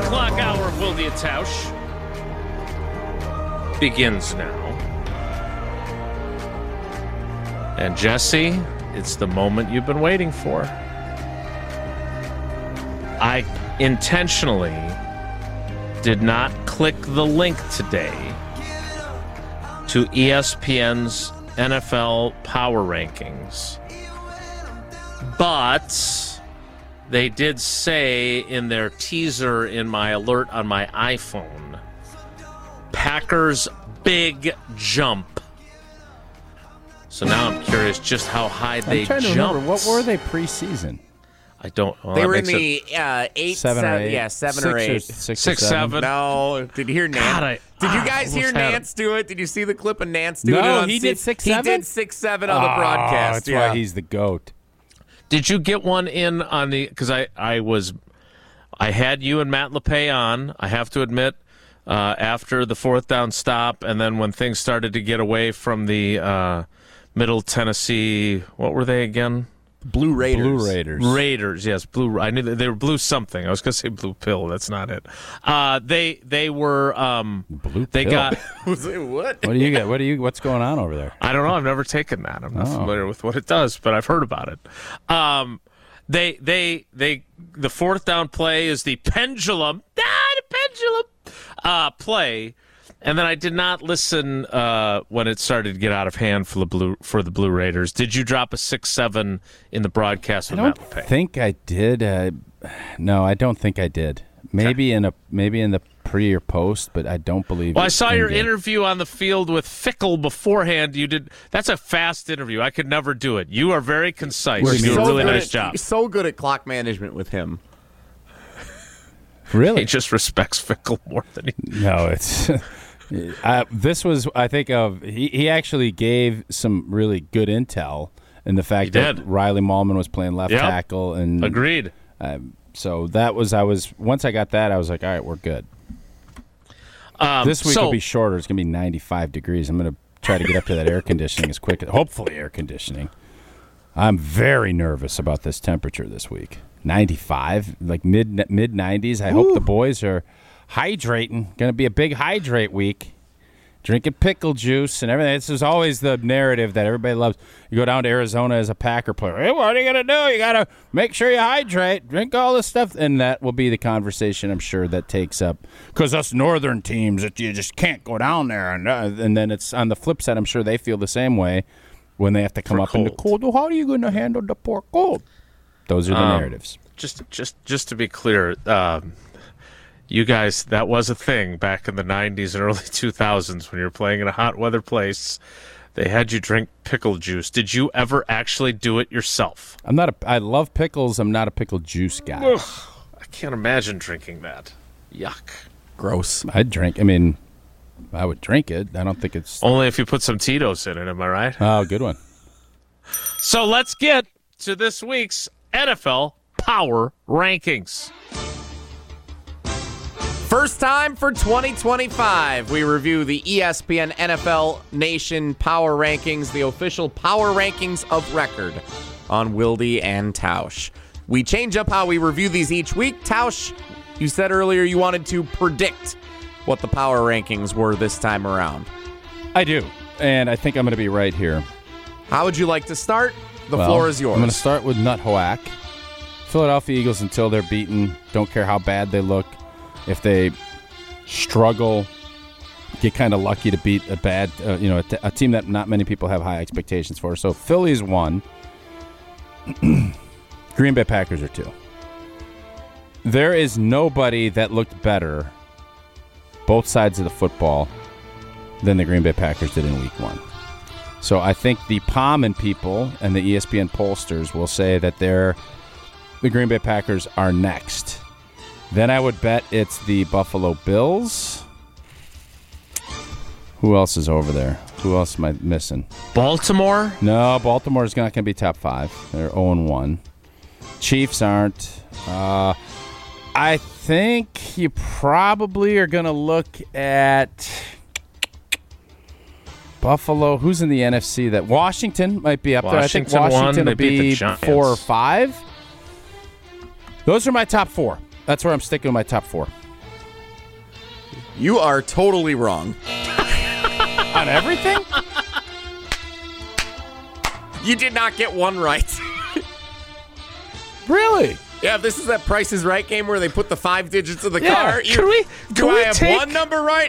o'clock hour of Wilde and Tausch begins now. And Jesse, it's the moment you've been waiting for. I intentionally did not click the link today to ESPN's NFL Power Rankings. But they did say in their teaser in my alert on my iPhone, Packers big jump. So now I'm curious just how high they jumped. I'm trying to remember, what were they preseason? I don't. Well, they were in the 7 or 8. Yeah, 7 or 8. 6, 7. No, did you hear Nance? Did you guys hear Nance do it? Did you see the clip of Nance do it? No, he did 6, 7? He did 6, 7 on the broadcast. That's why he's the GOAT. Did you get one in on the? Because I had you and Matt LePay on. I have to admit, after the fourth down stop, and then when things started to get away from the Middle Tennessee, what were they again? Blue Raiders. Blue Raiders. Raiders, yes. Blue. I knew they were blue something. I was going to say blue pill. That's not it. They were. Blue they pill? What? got. What do you get? What's going on over there? I don't know. I've never taken that. I'm not familiar with what it does, but I've heard about it. The fourth down play is the pendulum. The pendulum play. And then I did not listen when it started to get out of hand for the Blue Raiders. Did you drop a 6-7 in the broadcast with Matt LePay? I think I did. No, I don't think I did. Maybe in the pre or post, but I don't believe. Well, I saw your interview on the field with Fickle beforehand. You did. That's a fast interview. I could never do it. You are very concise. You do a really nice job. You're so good at clock management with him. Really? He just respects Fickle more than he. No, it's. This was, I think, he actually gave some really good intel in the fact that Riley Mahlman was playing left tackle. And agreed. So that was, once I got that, I was like, all right, we're good. This week will be shorter. It's going to be 95 degrees. I'm going to try to get up to that air conditioning as quick, hopefully air conditioning. I'm very nervous about this temperature this week. 95, like mid 90s. I hope the boys are hydrating. Going to be a big hydrate week. Drinking pickle juice and everything. This is always the narrative that everybody loves. You go down to Arizona as a Packer player. Hey, what are you going to do? You got to make sure you hydrate. Drink all this stuff. And that will be the conversation, I'm sure, that takes up. Because us northern teams, you just can't go down there. And then it's on the flip side, I'm sure they feel the same way when they have to come up in the cold. Well, how are you going to handle the poor cold? Those are the narratives. Just to be clear, you guys, that was a thing back in the 90s and early 2000s when you were playing in a hot weather place. They had you drink pickle juice. Did you ever actually do it yourself? I love pickles. I'm not a pickle juice guy. Ugh, I can't imagine drinking that. Yuck. Gross. I would drink it. I don't think it's... Only if you put some Tito's in it, am I right? Oh, good one. So let's get to this week's NFL Power Rankings. First time for 2025, we review the ESPN NFL Nation Power Rankings, the official Power Rankings of record on Wilde and Tausch. We change up how we review these each week. Tausch, you said earlier you wanted to predict what the Power Rankings were this time around. I do, and I think I'm going to be right here. How would you like to start? The floor is yours. I'm going to start with Nuthoak. Philadelphia Eagles, until they're beaten, don't care how bad they look. If they struggle, get kind of lucky to beat a bad, a team that not many people have high expectations for. So Philly's 1. Green Bay Packers are 2. There is nobody that looked better, both sides of the football, than the Green Bay Packers did in Week 1. So I think the Palm people and the ESPN pollsters will say that the Green Bay Packers are next. Then I would bet it's the Buffalo Bills. Who else is over there? Who else am I missing? Baltimore? No, Baltimore's not going to be top 5. They're 0-1. Chiefs aren't. I think you probably are going to look at Buffalo. Who's in the NFC? That Washington might be up there. I think Washington will be 4 or 5. Those are my top 4. That's where I'm sticking with my top 4. You are totally wrong. On everything? You did not get one right. Really? Yeah, this is that Price is Right game where they put the 5 digits of the car. Do I have one number right?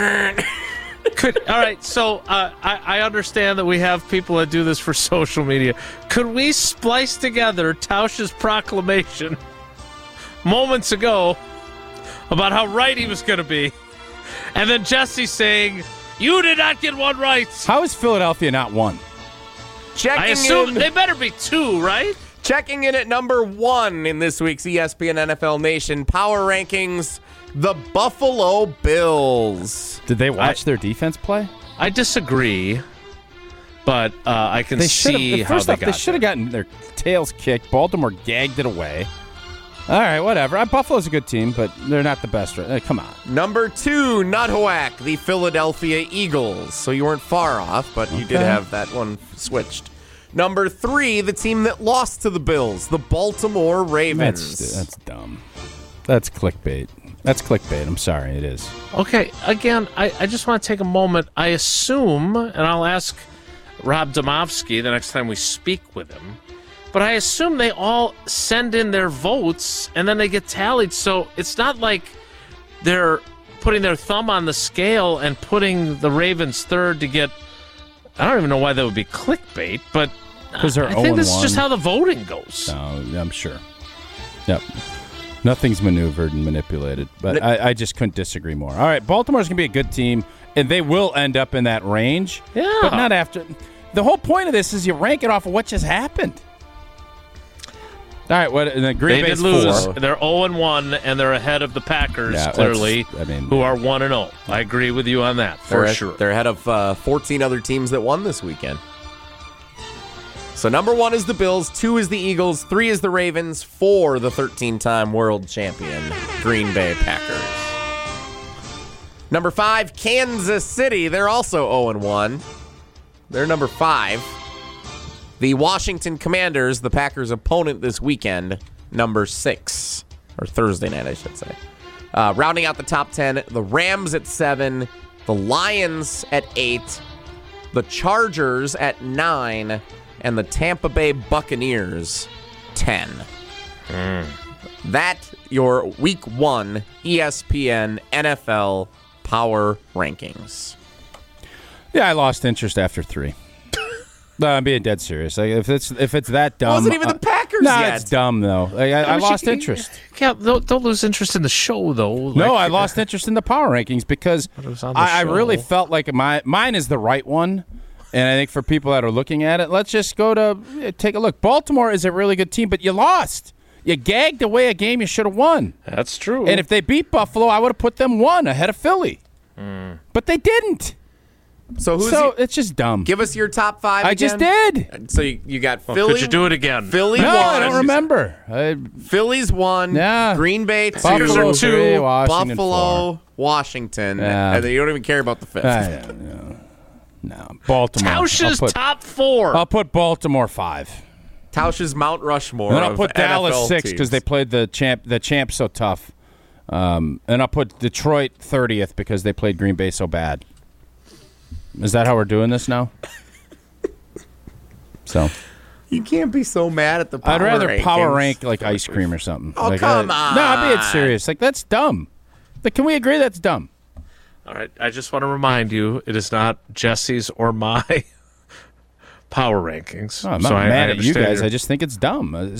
All right, so I understand that we have people that do this for social media. Could we splice together Tausch's proclamation moments ago about how right he was going to be, and then Jesse saying, you did not get one right? How is Philadelphia not one? I assume they better be 2, right? Checking in at number 1 in this week's ESPN NFL Nation Power Rankings, the Buffalo Bills. Did they watch their defense play? I disagree, but I can see how they got They should have gotten their tails kicked. Baltimore gagged it away. All right, whatever. Buffalo's a good team, but they're not the best. Come on. Number 2, Nuthoak, the Philadelphia Eagles. So you weren't far off, but you did have that one switched. Number 3, the team that lost to the Bills, the Baltimore Ravens. That's dumb. That's clickbait. That's clickbait. I'm sorry, it is. Okay, again, I just want to take a moment. I assume, and I'll ask Rob Domofsky the next time we speak with him, but I assume they all send in their votes and then they get tallied. So it's not like they're putting their thumb on the scale and putting the Ravens third to get. I don't even know why that would be clickbait, but I think this is just how the voting goes. No, I'm sure. Yep. Nothing's maneuvered and manipulated, but I just couldn't disagree more. All right, Baltimore's going to be a good team, and they will end up in that range. Yeah. But not after. The whole point of this is you rank it off of what just happened. All right, what? The Green Bay's did lose. 4. They're 0-1, and they're ahead of the Packers, clearly, who are 1-0. I agree with you on that, for sure. They're ahead of 14 other teams that won this weekend. So number 1 is the Bills, 2 is the Eagles, 3 is the Ravens, 4 the 13-time world champion Green Bay Packers. Number 5, Kansas City. They're also 0-1. They're number 5. The Washington Commanders, the Packers' opponent this weekend, number 6. Or Thursday night, I should say. Rounding out the top 10, the Rams at 7, the Lions at 8, the Chargers at 9, and the Tampa Bay Buccaneers, 10. That, your Week 1 ESPN NFL Power Rankings. Yeah, I lost interest after 3. No, I'm being dead serious. Like, if it's that dumb, wasn't even the Packers yet. No, it's dumb though. I lost interest. Yeah, don't lose interest in the show though. No, I lost interest in the power rankings because I really felt like mine is the right one. And I think for people that are looking at it, let's just go to take a look. Baltimore is a really good team, but you lost. You gagged away a game you should have won. That's true. And if they beat Buffalo, I would have put them 1 ahead of Philly. But they didn't. So it's just dumb. Give us your top 5 I again. just did. So you got Philly. Could you do it again? Philly No, 1. I don't remember. Philly's 1. Yeah. Green Bay 2. Buffalo 2. 3, Washington Buffalo, 4. Washington. Yeah. And you don't even care about the 5th. No. Baltimore. Tausch's top 4. I'll put Baltimore 5. Tausch's Mount Rushmore. And then I'll put Dallas NFL 6 because they played the champ so tough. And I'll put Detroit 30th because they played Green Bay so bad. Is that how we're doing this now? So you can't be so mad at the power I'd rather rankings. power rank like ice cream or something. Oh, like, come on. No, I'm being serious. Like, that's dumb. Like, can we agree that's dumb? All right, I just want to remind you, it is not Jesse's or my power rankings. No, I'm not mad at you guys. I just think it's dumb.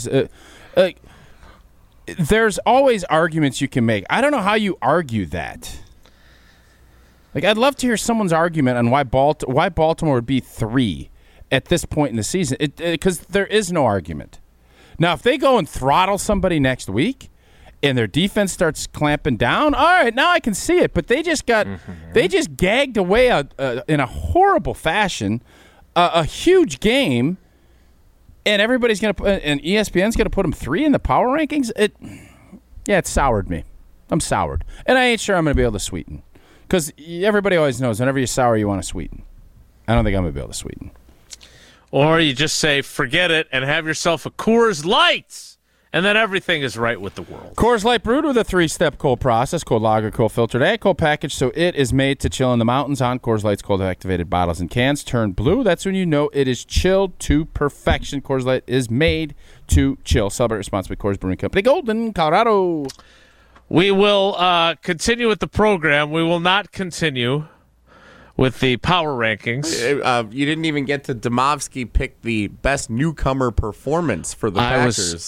There's always arguments you can make. I don't know how you argue that. Like, I'd love to hear someone's argument on why Baltimore would be 3 at this point in the season, because there is no argument. Now, if they go and throttle somebody next week and their defense starts clamping down, all right, now I can see it. But they just gagged away in a horrible fashion a huge game, and everybody's going to and ESPN's going to put them 3 in the power rankings. It soured me. I'm soured, and I ain't sure I'm going to be able to sweeten. Because everybody always knows whenever you sour, you want to sweeten. I don't think I'm going to be able to sweeten. Or you just say, forget it, and have yourself a Coors Light and then everything is right with the world. Coors Light brewed with a 3-step cold process, cold lager, cold filtered, and cold package, so it is made to chill in the mountains. On Coors Light's cold activated bottles and cans turn blue. That's when you know it is chilled to perfection. Coors Light is made to chill. Celebrate responsibly. Coors Brewing Company, Golden, Colorado. We will continue with the program. We will not continue with the power rankings. You didn't even get to Demovsky pick the best newcomer performance for the Packers.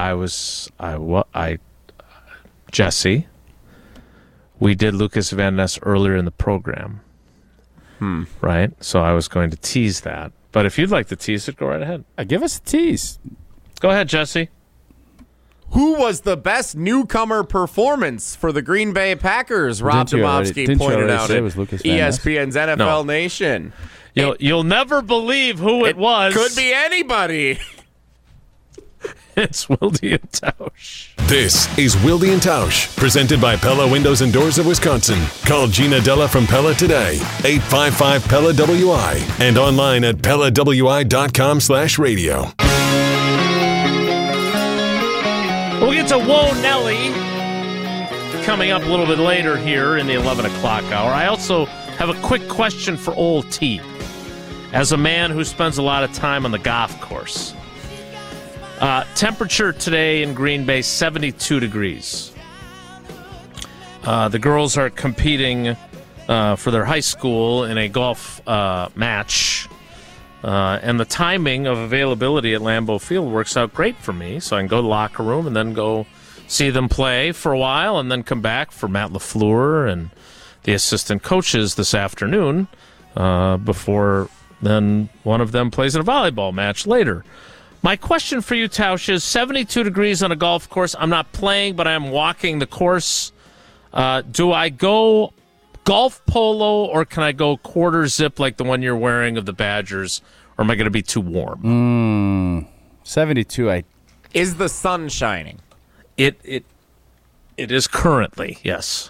Jesse, we did Lucas Van Ness earlier in the program. Right? So I was going to tease that. But if you'd like to tease it, go right ahead. Give us a tease. Go ahead, Jesse. Who was the best newcomer performance for the Green Bay Packers? Rob Demovsky pointed out at ESPN's NFL Nation. You'll never believe who it was. Could be anybody. It's Wilde and Tausch. This is Wilde and Tausch, presented by Pella Windows and Doors of Wisconsin. Call Gina Della from Pella today, 855-PELLA-WI, and online at PellaWI.com/radio. We'll get to Whoa Nelly coming up a little bit later here in the 11 o'clock hour. I also have a quick question for Old T. As a man who spends a lot of time on the golf course, temperature today in Green Bay, 72 degrees. The girls are competing for their high school in a golf match. And the timing of availability at Lambeau Field works out great for me, so I can go to the locker room and then go see them play for a while and then come back for Matt LaFleur and the assistant coaches this afternoon before then one of them plays in a volleyball match later. My question for you, Tausch, is 72 degrees on a golf course. I'm not playing, but I'm walking the course. Do I go golf polo, or can I go quarter zip like the one you're wearing of the Badgers, or am I going to be too warm? 72. Is the sun shining? It is currently, yes.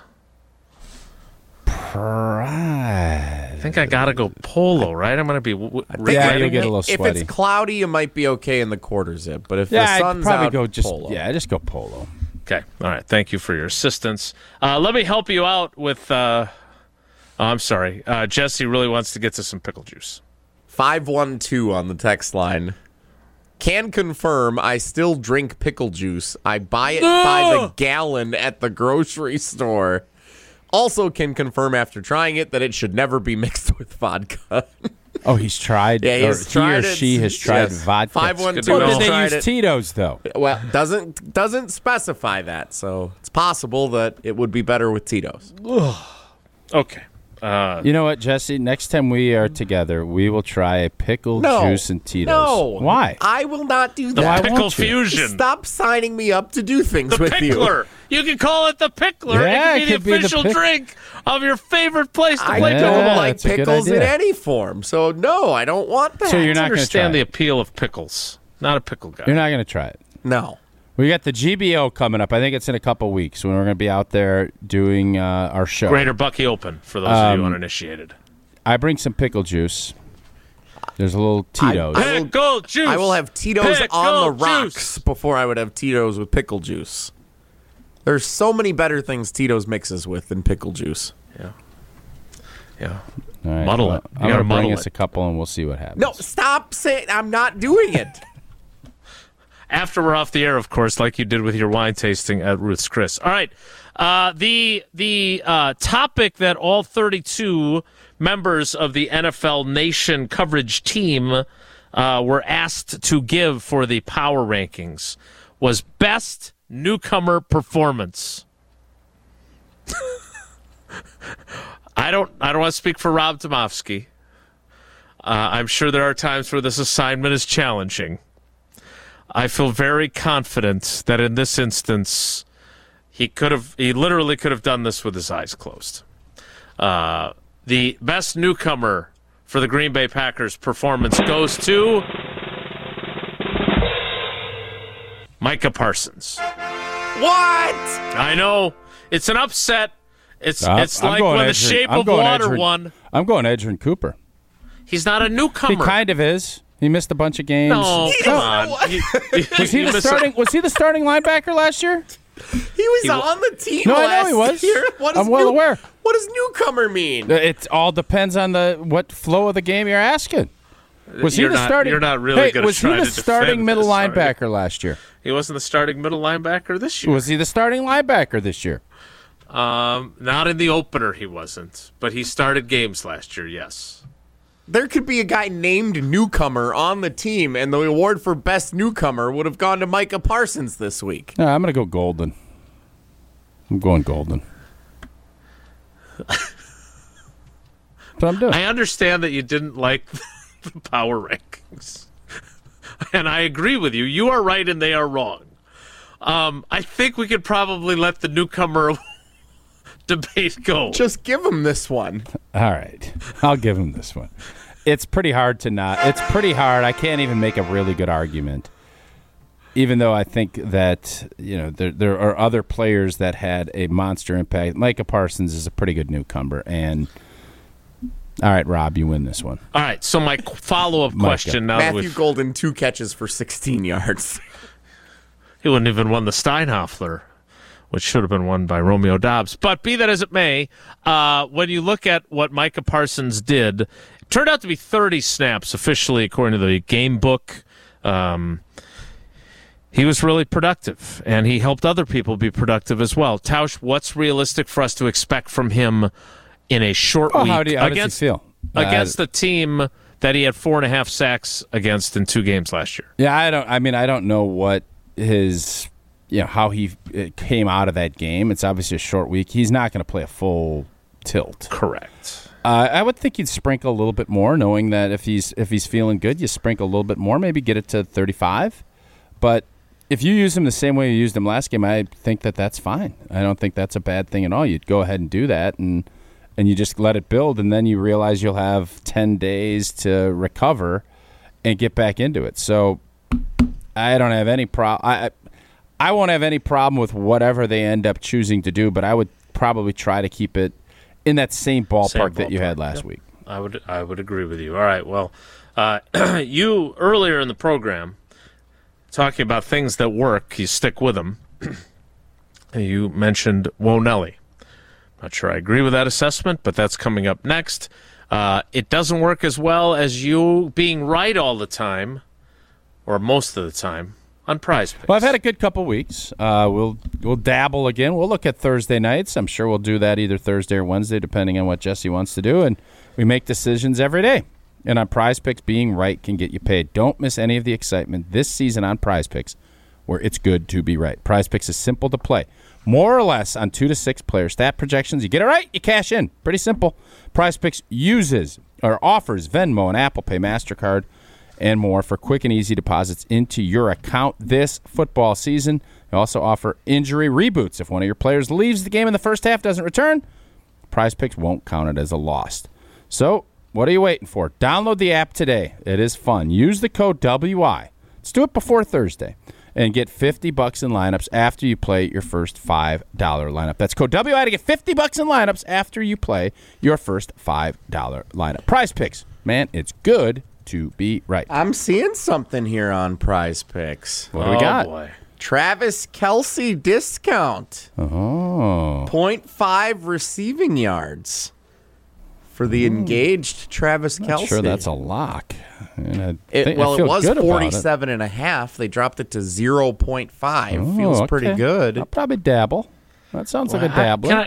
I think I got to go polo, right? I'm going to be you'll get a little sweaty. If it's cloudy, you might be okay in the quarter zip, but if the sun's I'd probably out, polo. Just go polo. Okay, all right. Thank you for your assistance. Let me help you out with... I'm sorry. Jesse really wants to get to some pickle juice. 512 on the text line. Can confirm I still drink pickle juice. I buy it by the gallon at the grocery store. Also can confirm after trying it that it should never be mixed with vodka. Oh, he's tried? Yeah, she has tried vodka. 512 did they use Tito's, though? Well, doesn't specify that, so it's possible that it would be better with Tito's. Okay. You know what, Jesse? Next time we are together, we will try a pickle juice and Tito's. No. Why? I will not do that. The pickle fusion. Stop signing me up to do things with pickler. You can call it the pickler. Yeah, it could be the official drink of your favorite place to play. I don't like pickles in any form, so no, I don't want that. So you're not going to understand the appeal of pickles. Not a pickle guy. You're not going to try it. No. We got the GBO coming up. I think it's in a couple weeks when we're going to be out there doing our show. Greater Bucky Open, for those of you uninitiated. I bring some pickle juice. There's a little Tito's. Pickle juice. I will have Tito's on the rocks before I would have Tito's with pickle juice. There's so many better things Tito's mixes with than pickle juice. Yeah. All right, Muddle it. I'm going to bring us a couple, and we'll see what happens. No, stop saying I'm not doing it. After we're off the air, of course, like you did with your wine tasting at Ruth's Chris. All right. The topic that all 32 members of the NFL Nation coverage team were asked to give for the power rankings was best newcomer performance. I don't want to speak for Rob Demovsky. I'm sure there are times where this assignment is challenging. I feel very confident that in this instance, he literally could have done this with his eyes closed. The best newcomer for the Green Bay Packers performance goes to Micah Parsons. What? I know. It's an upset. It's like when The Shape of Water won. I'm going Edgerrin Cooper. He's not a newcomer. He kind of is. He missed a bunch of games. No, come on. Was he the starting linebacker last year? He was on the team no, last I know he was. year. I'm well aware. What does newcomer mean? It all depends on what flow of the game you're asking. Was he the starting? You're not really going to try to defend. Was he the starting middle linebacker last year? He wasn't the starting middle linebacker this year. Was he the starting linebacker this year? Not in the opener, he wasn't. But he started games last year, yes. There could be a guy named Newcomer on the team, and the award for best newcomer would have gone to Micah Parsons this week. No, I'm going to go Golden. I'm going Golden. But I'm doing. I understand that you didn't like the power rankings. And I agree with you. You are right and they are wrong. I think we could probably let the newcomer debate go. Just give him this one. All right. I'll give him this one. It's pretty hard to not. It's pretty hard. I can't even make a really good argument. Even though I think that, there are other players that had a monster impact. Micah Parsons is a pretty good newcomer. And all right, Rob, you win this one. All right, so my follow-up question now. Matthew Golden, 2 catches for 16 yards. He wouldn't even won the Steinhoffler, which should have been won by Romeo Doubs. But be that as it may, when you look at what Micah Parsons did, it turned out to be 30 snaps officially according to the game book. He was really productive, and he helped other people be productive as well. Tausch, what's realistic for us to expect from him in a short week how does he feel? Against the team that he had 4.5 sacks against in 2 games last year? Yeah, I don't know what his, how he came out of that game. It's obviously a short week. He's not going to play a full tilt. Correct. I would think you'd sprinkle a little bit more, knowing that if he's feeling good, you sprinkle a little bit more, maybe get it to 35. But if you use him the same way you used him last game, I think that's fine. I don't think that's a bad thing at all. You'd go ahead and do that, and you just let it build, and then you realize you'll have 10 days to recover and get back into it. So I don't have any problem. I won't have any problem with whatever they end up choosing to do, but I would probably try to keep it in that same ballpark that you had last week. I would agree with you. All right, well, you earlier in the program, talking about things that work, you stick with them. You mentioned Wonelli. Not sure I agree with that assessment, but that's coming up next. It doesn't work as well as you being right all the time, or most of the time, on Prize Picks. Well, I've had a good couple weeks. We'll dabble again. We'll look at Thursday nights. I'm sure we'll do that either Thursday or Wednesday, depending on what Jesse wants to do. And we make decisions every day. And on Prize Picks, being right can get you paid. Don't miss any of the excitement this season on Prize Picks, where it's good to be right. Prize Picks is simple to play. More or less on 2 to 6 player stat projections. You get it right, you cash in. Pretty simple. Prize Picks offers Venmo and Apple Pay, MasterCard, and more for quick and easy deposits into your account this football season. They also offer injury reboots. If one of your players leaves the game in the first half, doesn't return, Prize Picks won't count it as a loss. So what are you waiting for? Download the app today. It is fun. Use the code WI. Let's do it before Thursday. And get $50 in lineups after you play your first $5 lineup. That's code WI to get $50 in lineups after you play your first $5 lineup. Prize Picks. Man, it's good to be right. I'm seeing something here on Prize Picks. What do we got? Boy. Travis Kelce discount. Oh. 0.5 receiving yards for the engaged Travis Kelce. I'm sure that's a lock. It was 47.5. They dropped it to 0.5. Feels pretty good. I'll probably dabble. That sounds like a dabbler.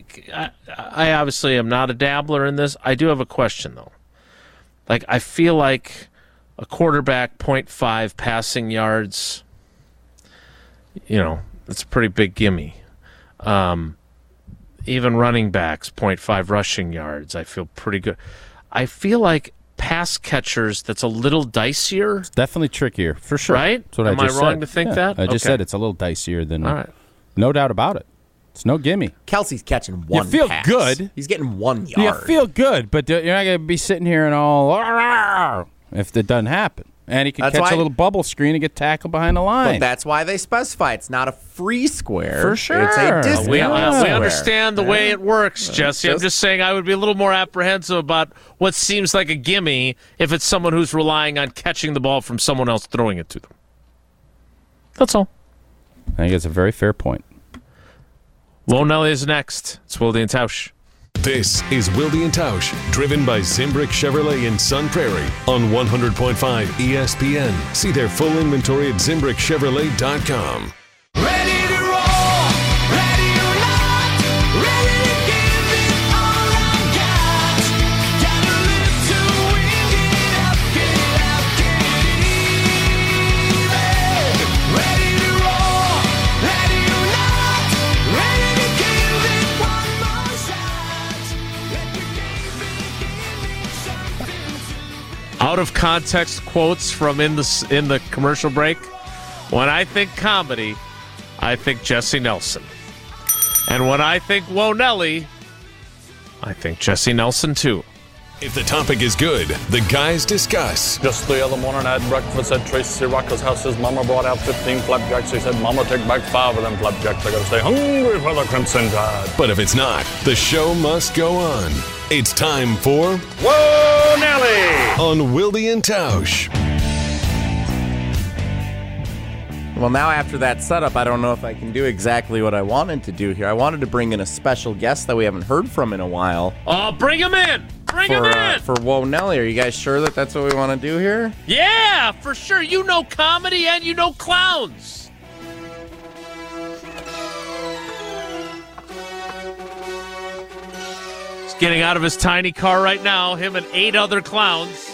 I obviously am not a dabbler in this. I do have a question, though. I feel like a quarterback 0.5 passing yards, it's a pretty big gimme. Even running backs, 0.5 rushing yards, I feel pretty good. I feel like pass catchers, that's a little dicier. It's definitely trickier, for sure. Right? That's what Am I wrong to think that? I just said it's a little dicier than. All right. No doubt about it. It's no gimme. Kelce's catching one. You feel pass. good. He's getting 1 yard. You feel good, but you're not going to be sitting here and all if it doesn't happen. And he can catch a little bubble screen and get tackled behind the line. But that's why they specify it's not a free square. For sure. It's a distance We square. understand the way it works, Jesse. I'm just saying I would be a little more apprehensive about what seems like a gimme if it's someone who's relying on catching the ball from someone else throwing it to them. That's all. I think it's a very fair point. Whoa Nelly is next. It's Wilde and Tausch. This is Wilde and Tausch, driven by Zimbrick Chevrolet in Sun Prairie on 100.5 ESPN. See their full inventory at ZimbrickChevrolet.com. Ready to roll, ready or not, ready to give it all I got. Gotta live to win, get up, get even. Ready to roll, ready or not, ready to give it one more shot. Let the game begin, something to Out of context quotes from in the commercial break. When I think comedy, I think Jesse Nelson. And when I think Whoa Nelly, I think Jesse Nelson too. If the topic is good, the guys discuss. Just the other morning I had breakfast at Tracy Rocker's house. His mama brought out 15 flapjacks. He said, Mama, take back 5 of them flapjacks. I gotta stay hungry for the Crimson Tide. But if it's not, the show must go on. It's time for Whoa, Nelly! On Wilde and Tausch. Well, now after that setup, I don't know if I can do exactly what I wanted to do here. I wanted to bring in a special guest that we haven't heard from in a while. Oh, bring him in! Bring him in! For Whoa Nelly. Are you guys sure that that's what we want to do here? Yeah, for sure. You know comedy and you know clowns. He's getting out of his tiny car right now, him and 8 other clowns.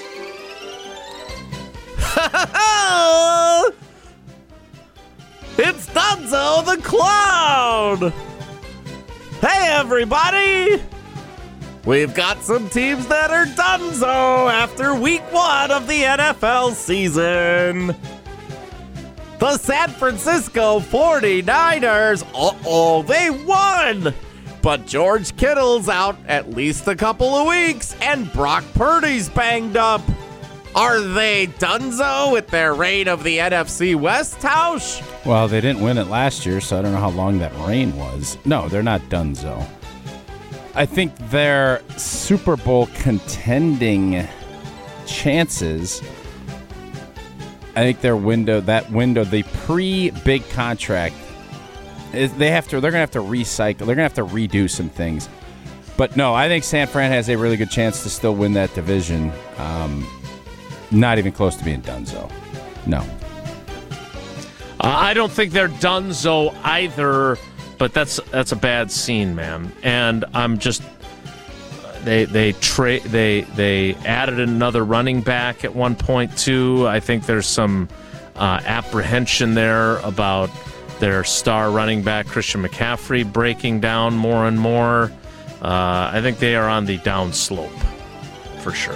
It's Dunzo the Clown! Hey, everybody! We've got some teams that are Dunzo after week 1 of the NFL season. The San Francisco 49ers, they won! But George Kittle's out at least a couple of weeks, and Brock Purdy's banged up. Are they Dunzo with their reign of the NFC West, Tausch? Well, they didn't win it last year, so I don't know how long that reign was. No, they're not Dunzo. I think their Super Bowl contending chances, I think their window, the pre-big contract, they're going to have to recycle. They're going to have to redo some things. But no, I think San Fran has a really good chance to still win that division. Not even close to being Dunzo. No. I don't think they're Dunzo either, but that's a bad scene, man. And I'm just they added another running back at one point too. I think there's some apprehension there about their star running back Christian McCaffrey breaking down more and more. I think they are on the down slope for sure.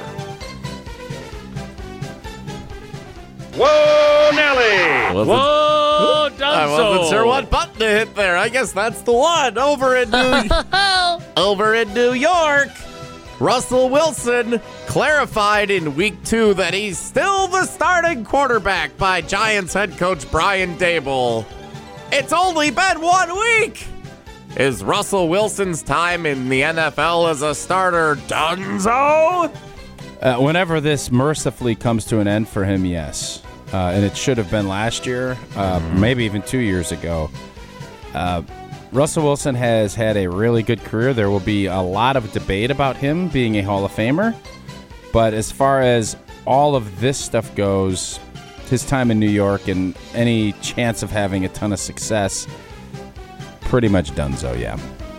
Whoa, Nelly! Whoa, Dunzo! I wasn't sure what button to hit there. I guess that's the one. Over in New York, Russell Wilson clarified in week 2 that he's still the starting quarterback by Giants head coach Brian Daboll. It's only been 1 week. Is Russell Wilson's time in the NFL as a starter Dunzo? Whenever this mercifully comes to an end for him, yes. And it should have been last year, maybe even 2 years ago. Russell Wilson has had a really good career. There will be a lot of debate about him being a Hall of Famer. But as far as all of this stuff goes, his time in New York and any chance of having a ton of success, pretty much Dunzo, yeah.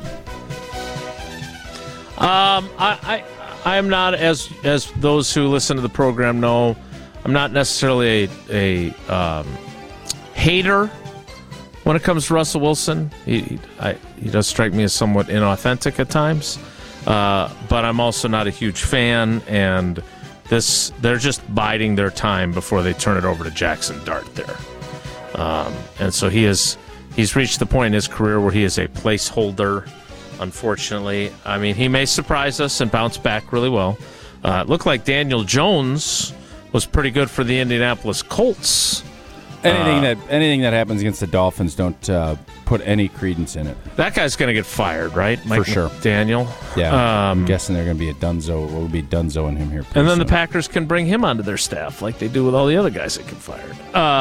I am not, as those who listen to the program know, I'm not necessarily a hater when it comes to Russell Wilson. He does strike me as somewhat inauthentic at times, but I'm also not a huge fan. And they're just biding their time before they turn it over to Jackson Dart there. And so he's reached the point in his career where he is a placeholder. Unfortunately, I mean, he may surprise us and bounce back really well. It looked like Daniel Jones was pretty good for the Indianapolis Colts. Anything that happens against the Dolphins, don't put any credence in it. That guy's going to get fired, right? Mike For sure. Daniel. Yeah, I'm guessing they're going to be a Dunzo. Will be Dunzo in him here. And then soon. the Packers can bring him onto their staff like they do with all the other guys that get fired.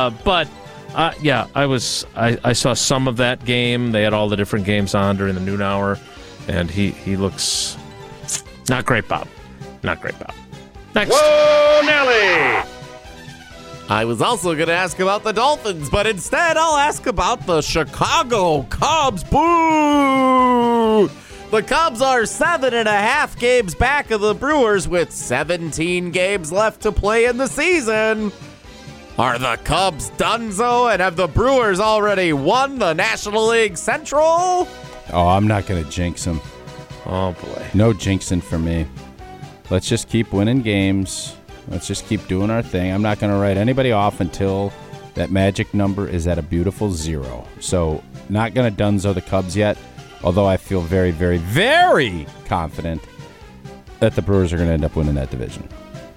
I saw some of that game. They had all the different games on during the noon hour, and he looks not great, Bob. Not great, Bob. Next. Whoa, Nelly! I was also going to ask about the Dolphins, but instead I'll ask about the Chicago Cubs. Boo! The Cubs are 7.5 games back of the Brewers with 17 games left to play in the season. Are the Cubs donezo, and have the Brewers already won the National League Central? Oh, I'm not going to jinx them. Oh, boy. No jinxing for me. Let's just keep winning games. Let's just keep doing our thing. I'm not going to write anybody off until that magic number is at a beautiful 0. So, not going to donezo the Cubs yet, although I feel very, very, very confident that the Brewers are going to end up winning that division.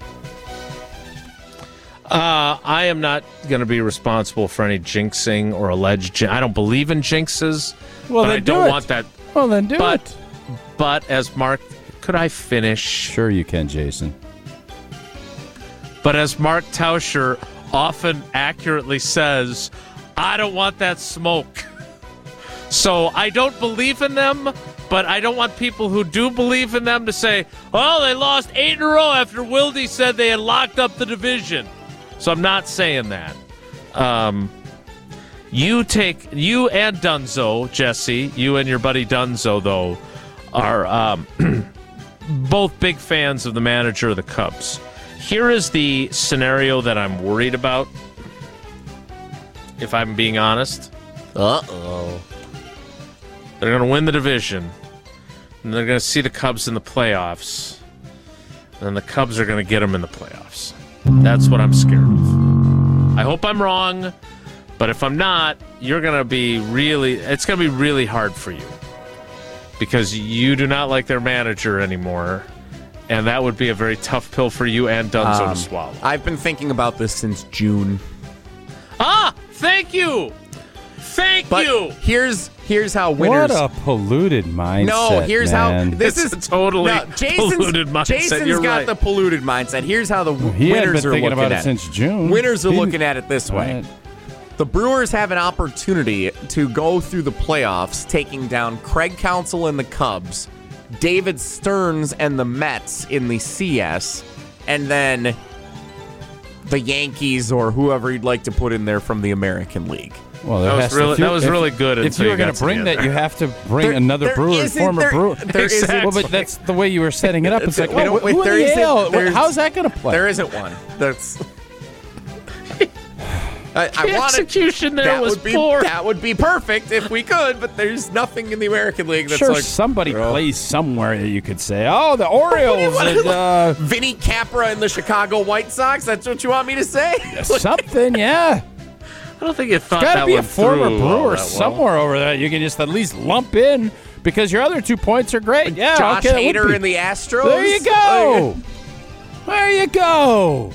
I am not going to be responsible for any jinxing or alleged I don't believe in jinxes. Well, but then I don't do it. want that. Well, then do it. But as Mark, could I finish? Sure you can, Jason. But as Mark Tauscher often accurately says, I don't want that smoke. So I don't believe in them, but I don't want people who do believe in them to say, oh, they lost 8 in a row after Wilde said they had locked up the division. So I'm not saying that. You and Dunzo, Jesse, you and your buddy Dunzo, though, are both big fans of the manager of the Cubs. Here is the scenario that I'm worried about, if I'm being honest. Uh-oh. They're going to win the division, and they're going to see the Cubs in the playoffs, and then the Cubs are going to get them in the playoffs. That's what I'm scared of. I hope I'm wrong, but if I'm not, it's going to be really hard for you, because you do not like their manager anymore. And that would be a very tough pill for you and Dunzo to swallow. I've been thinking about this since June. Thank you. Thank But you. here's how winners. What a polluted mindset. No, here's man. how this It's is a totally Jason's, polluted mindset. Jason's You're got right. the polluted mindset. Here's how the He hadn't winners been are thinking looking about at it since June. Winners are He- looking at it this way. Right. The Brewers have an opportunity to go through the playoffs, taking down Craig Counsell and the Cubs, David Stearns and the Mets in the CS, and then the Yankees or whoever you'd like to put in there from the American League. Well, That was really good If until you you were going got to to bring the that, end. you have to bring another there Brewer, isn't- former there- Brewer. there isn't- Well, but that's the way you were setting it up. It's like, We don't- who there in the isn't- hell? there's- How's that going to play? There isn't one. That's. I The wanted execution there that was would be poor. that would be perfect if we could, but there's nothing in the American League that's Sure, like somebody Well, plays somewhere that you could say, oh, the Orioles. and, Vinny Capra and the Chicago White Sox. That's what you want me to say? something, yeah. I don't think you thought Got that to be a one former through all Brewer that well. somewhere over there you can just at least lump in because your other 2 points are great. Yeah, Josh okay, it would Hader be. and the Astros. There you go. There you go.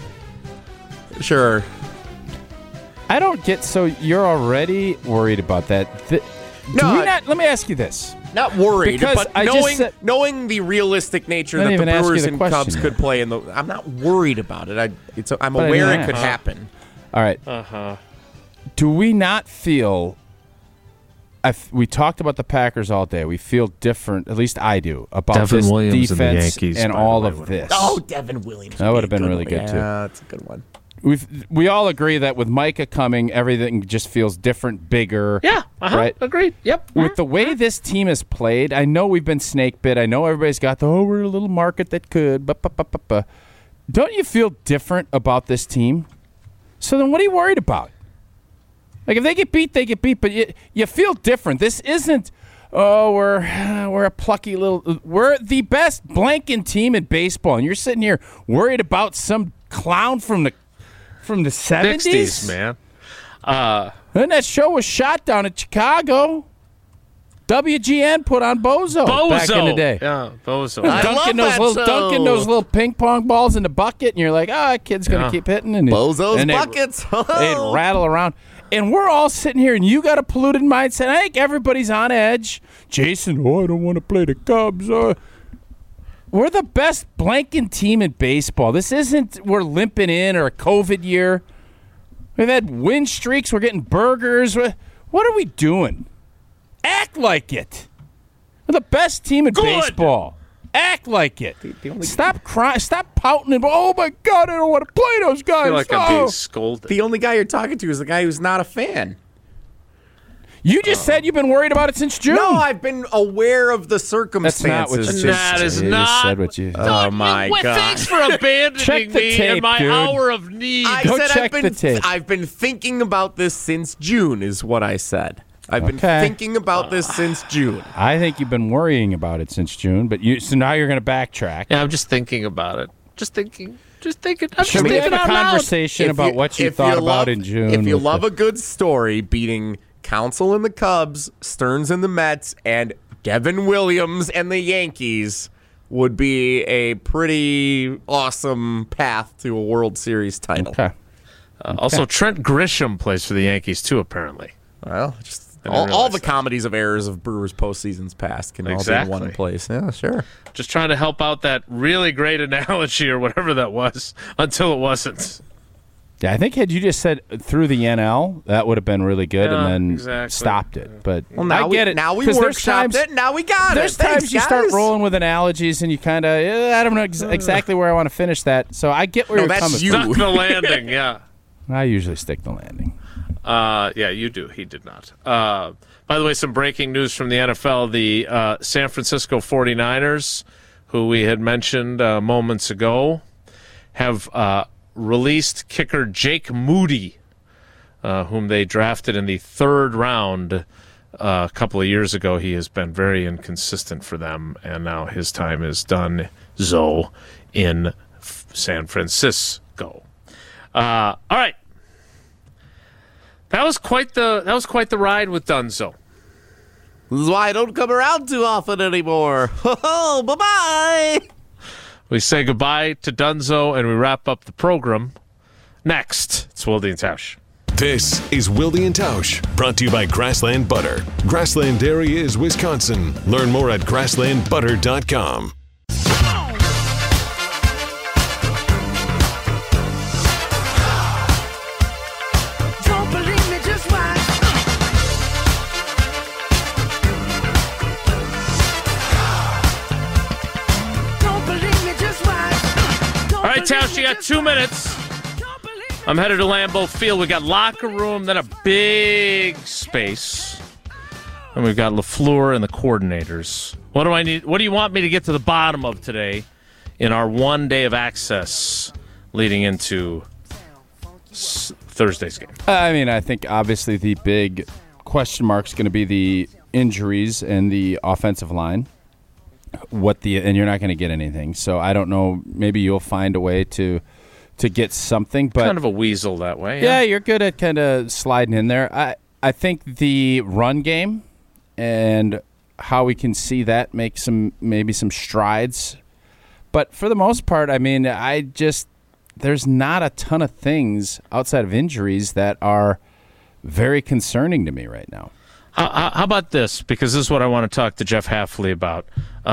Sure. I don't get so you're already worried about that. No, Let me ask you this. Not worried, Because but I just said- knowing the realistic nature I that didn't the even ask you Brewers the and question Cubs yet. could play in the, I'm not worried about it. I'm But I aware didn't it could ask. happen. All right. Do we not feel? We talked about the Packers all day. We feel different. At least I do about Devin this Williams and the defense Yankees, and by the all way, of would- this. Oh, Devin Williams. That would have been be a really one. good, too. Yeah, that's a good one. We all agree that with Micah coming, everything just feels different, bigger. Yeah, right. Agreed. Yep. With the way this team has played, I know we've been snake bit. I know everybody's got we're a little market that could. Don't you feel different about this team? So then, what are you worried about? Like if they get beat, they get beat. But you feel different. This isn't. Oh, we're a plucky little. We're the best blanking team in baseball, and you're sitting here worried about some clown from the 70s, 60s, man. And that show was shot down in Chicago. WGN put on Bozo, back in the day. Yeah, Bozo. Dunking those little ping pong balls in the bucket, and you're like, that kid's going to keep hitting. And Bozo's buckets. They'd rattle around. And we're all sitting here, and you got a polluted mindset. I think everybody's on edge. Jason, I don't want to play the Cubs. We're the best blanking team in baseball. This isn't we're limping in or a COVID year. We've had win streaks. We're getting burgers. What are we doing? Act like it. We're the best team in baseball. Act like it. Stop crying. Stop pouting. And, oh, my God, I don't want to play those guys. I feel like I'm being scolded. The only guy you're talking to is the guy who's not a fan. You just said you've been worried about it since June. No, I've been aware of the circumstances. That's not what you That is you not. just said what you. Oh, my God. Thanks for abandoning Check the me tape, in my dude. hour of need. I Go said check the tape. I've been thinking about this since June, is what I said. I've been thinking about this since June. I think you've been worrying about it since June, but so now you're going to backtrack. Yeah, I'm just thinking about it. Just thinking. I'm Should just we thinking have a out loud. conversation about what you thought about in June? If you with love the- a good story, beating Counsell and the Cubs, Stearns and the Mets, and Devin Williams and the Yankees would be a pretty awesome path to a World Series title. Okay. Also, Trent Grisham plays for the Yankees too, apparently. Well, just didn't all realize the that. comedies of errors of Brewers postseasons past can all be in Exactly. one place. Yeah, sure. Just trying to help out that really great analogy or whatever that was until it wasn't. Yeah, I think had you just said through the NL, that would have been really good, Yeah, and then exactly. stopped it. But Well, now I get it. Now we 'cause there's workshopped times- it. Now we got There's it. Thanks, times you start guys. rolling with analogies, and you kind of I don't know exactly where I want to finish that. So I get where No, you're that's coming you. from. Stuck the landing, yeah. I usually stick the landing. Yeah, you do. He did not. By the way, some breaking news from the NFL. The San Francisco 49ers, who we had mentioned moments ago, have released kicker Jake Moody, whom they drafted in the third round a couple of years ago. He has been very inconsistent for them, and now his time is done. In San Francisco. All right. That was quite the ride with Dunzo. This is why I don't come around too often anymore. Oh, bye-bye. We say goodbye to Dunzo and we wrap up the program. Next, it's Wilde and Tausch. This is Wilde and Tausch, brought to you by Grassland Butter. Grassland Dairy is Wisconsin. Learn more at grasslandbutter.com. Don't believe me, just watch. Don't believe me, just watch. All right, Tausch, you got 2 minutes. I'm headed to Lambeau Field. We got locker room, then a big space. And we've got LaFleur and the coordinators. What do I need? What do you want me to get to the bottom of today in our 1 day of access leading into Thursday's game? I mean, I think obviously the big question mark is going to be the injuries and the offensive line. And you're not going to get anything. So I don't know. Maybe you'll find a way to get something. But Kind of a weasel that way. yeah, you're good at kind of sliding in there. I think the run game and how we can see that make maybe some strides. But for the most part, I mean, there's not a ton of things outside of injuries that are very concerning to me right now. How about this? Because this is what I want to talk to Jeff Hafley about.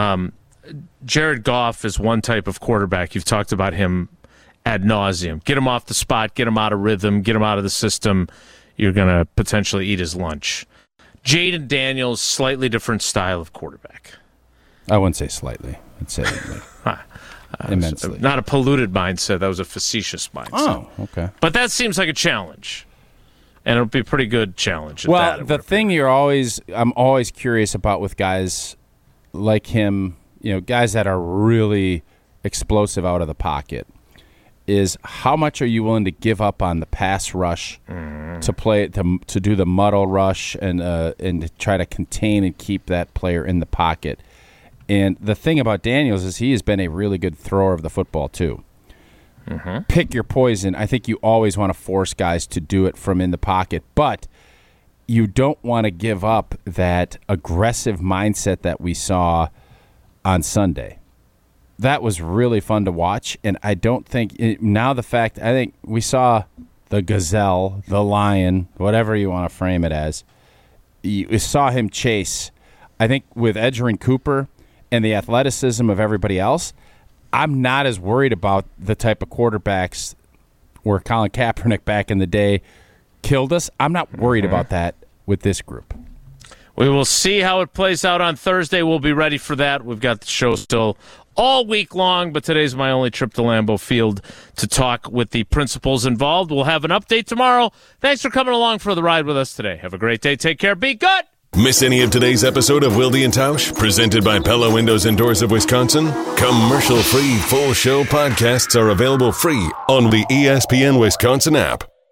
Jared Goff is one type of quarterback. You've talked about him ad nauseum. Get him off the spot, get him out of rhythm, get him out of the system. You're going to potentially eat his lunch. Jaden Daniels, slightly different style of quarterback. I wouldn't say slightly. I'd say immensely. Not a polluted mindset. That was a facetious mindset. Oh, okay. But that seems like a challenge. And it'll be a pretty good challenge. at Well, that. the thing I'm always curious about with guys like him, guys that are really explosive out of the pocket, is how much are you willing to give up on the pass rush to play to do the muddle rush and to try to contain and keep that player in the pocket. And the thing about Daniels is he has been a really good thrower of the football too. Pick your poison. I think you always want to force guys to do it from in the pocket, but you don't want to give up that aggressive mindset that we saw on Sunday. That was really fun to watch, and I don't think I think we saw the gazelle, the lion, whatever you want to frame it as. You saw him chase. I think with Edgerrin Cooper and the athleticism of everybody else, I'm not as worried about the type of quarterbacks where Colin Kaepernick back in the day killed us. I'm not worried about that with this group. We will see how it plays out on Thursday. We'll be ready for that. We've got the show still all week long, but today's my only trip to Lambeau Field to talk with the principals involved. We'll have an update tomorrow. Thanks for coming along for the ride with us today. Have a great day. Take care. Be good. Miss any of today's episode of Wilde and Tausch, presented by Pella Windows and Doors of Wisconsin? Commercial-free full show podcasts are available free on the ESPN Wisconsin app.